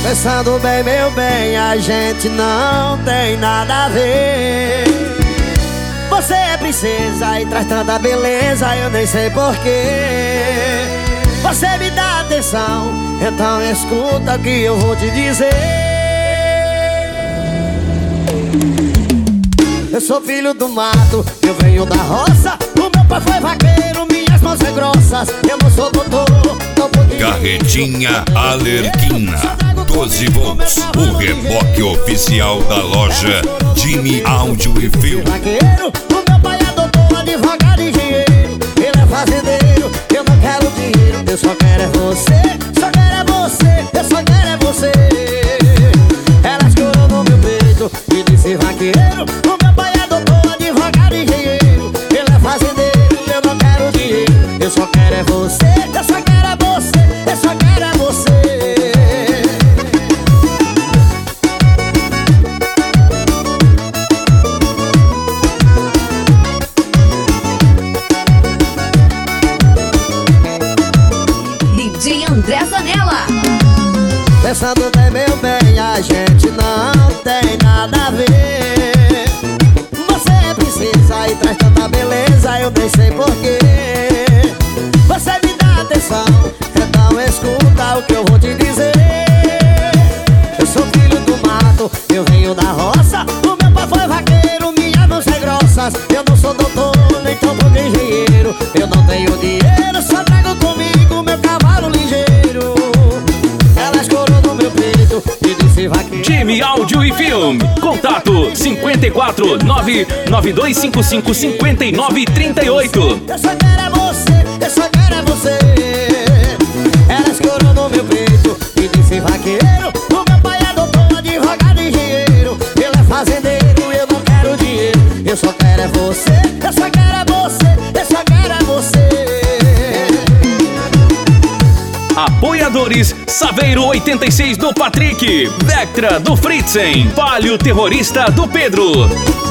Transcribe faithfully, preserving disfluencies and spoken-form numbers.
Pensando bem, meu bem, a gente não tem nada a ver. Você é princesa e traz tanta beleza, eu nem sei porquê. Você me dá atenção, então escuta o que eu vou te dizer. Eu sou filho do mato, eu venho da roça. O meu pai foi vaqueiro, minhas mãos são grossas. Eu não sou doutor, não pude... Carretinha Alerquina doze volts, o reboque oficial da loja Jimmy Áudio e Filme. Vaqueiro, o meu pai é doutor, advogado e engenheiro. Ele é fazendeiro, eu não quero dinheiro. Eu só quero é você, só quero é você, eu só quero é você. Ela escorou no meu peito e disse: vaqueiro, o meu pai é doutor, advogado e engenheiro. Ele é fazendeiro, eu não quero dinheiro. Eu só quero é você, eu só quero é você, eu só quero é você. André Zanella. Pensando bem, meu bem, a gente não tem nada a ver. Você é princesa e traz tanta beleza, eu nem sei porquê. Você me dá atenção, então escuta o que eu vou te dizer. Eu sou filho do mato, eu venho da roça. O meu pai foi vaqueiro, minhas mãos são grossas. Eu não sou doutor, nem tampouco engenheiro. Eu não tenho dinheiro, só trago comigo meu cavalo ligeiro. Ela escorou no meu peito e disse: vaqueiro. Jimmy Áudio e Filme. Contato cinco quatro nove nove dois cinco cinco cinco nove três oito. Eu só quero é você, eu só quero é você. Ela escorou no meu peito e disse: vaqueiro, o meu pai é doutor, advogado e engenheiro. Ele é fazendeiro, eu não quero dinheiro. Eu só quero é você, eu só quero é você, eu só quero é você. Apoiadores: Saveiro oitenta e seis do Patrick, Vectra do Fritzen, Palio Terrorista do Pedro.